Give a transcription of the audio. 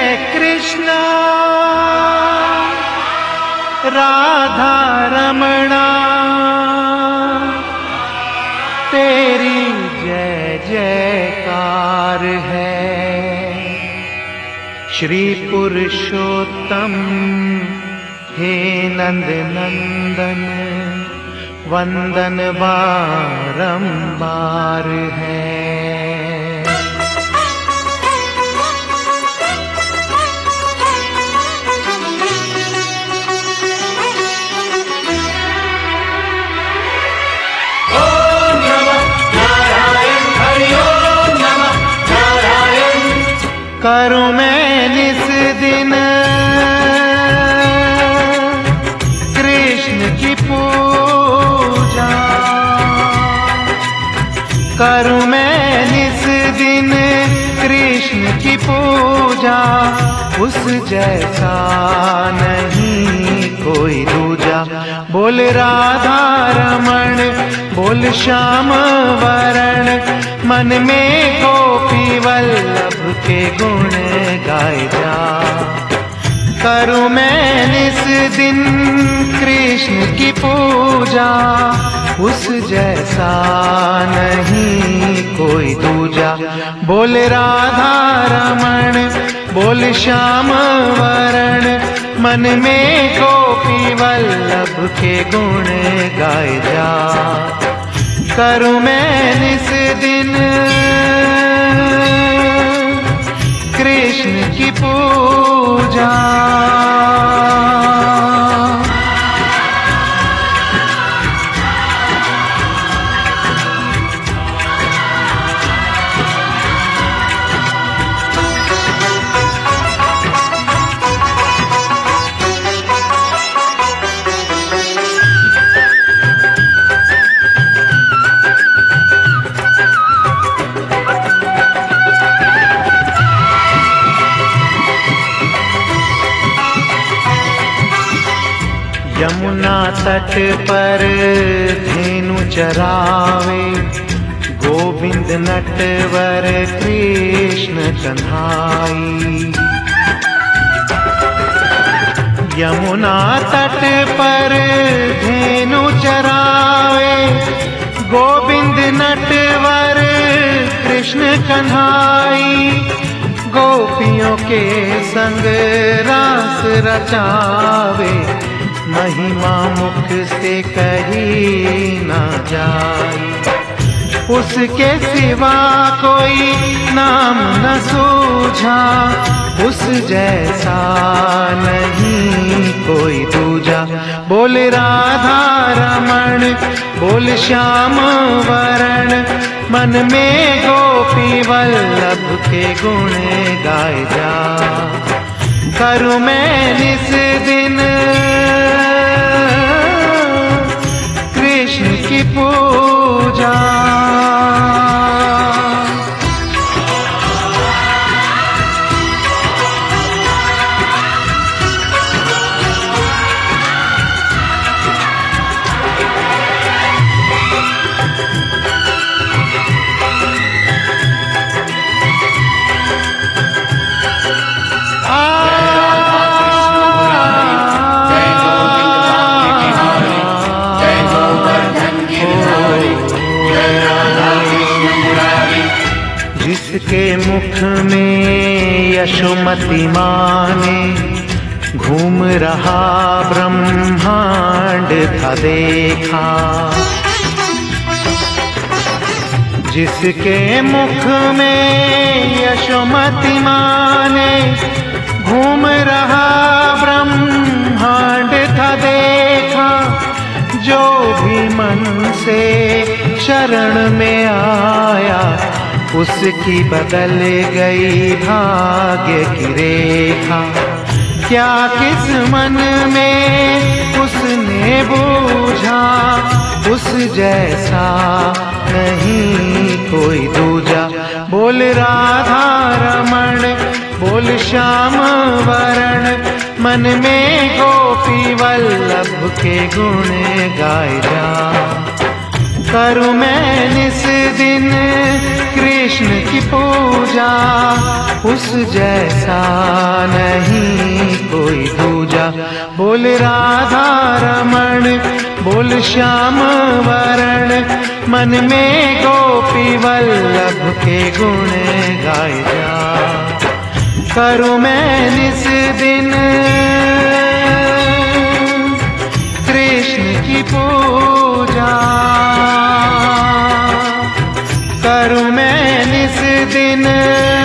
कृष्ण राधा रमणा तेरी जय जयकार है। श्री पुरुषोत्तम हे नंद नंदन वंदन बारंबार है। करूं मैं निस दिन कृष्ण की पूजा, करूं मैं निस दिन कृष्ण की पूजा, उस जैसा नहीं कोई दूजा। बोल राधा रमण बोल श्याम वरण, मन में गोपी वल्लभ के गुण गाए जा। करूं मैं निस दिन कृष्ण की पूजा, उस जैसा नहीं कोई दूजा। बोल राधा रमण बोल श्याम वरण, मन में गोपी वल्लभ के गुण गाए जा। करूं मैं निस दिन कृष्ण की पूजा। यमुना तट पर धेनु चरावे, गोविंद नटवर कृष्ण कन्हाई। यमुना तट पर धेनु चरावे, गोविंद नटवर कृष्ण कन्हाई। गोपियों के संग रास रचावे, महिमा मुख से कही न जाए। उसके सिवा कोई नाम न सूझा, उस जैसा नहीं कोई दूजा। बोल राधा रमण बोल श्याम वरण, मन में गोपी वल्लभ के गुण गाए जा। करूं मैं निस दिन कृष्ण की पूजा। जिसके मुख में यशोमती माने, घूम रहा ब्रह्मांड था देखा। जिसके मुख में यशोमती माने, घूम रहा ब्रह्मांड था देखा। जो भी मन से शरण में आया, उसकी बदल गई भाग्य की रेखा। क्या किस मन में उसने बूझा, उस जैसा नहीं कोई दूजा। बोल राधा रमण बोल श्याम वरण, मन में गोपी वल्लभ के गुण गाए जा। करूं मैं निस दिन कृष्ण की पूजा, उस जैसा नहीं कोई दूजा। बोल राधा रमण, बोल श्याम वरण, मन में गोपी वल्लभ के गुण गाए जा। करूं मैं निस दिन कृष्ण की पूजा, करूं मैं निस दिन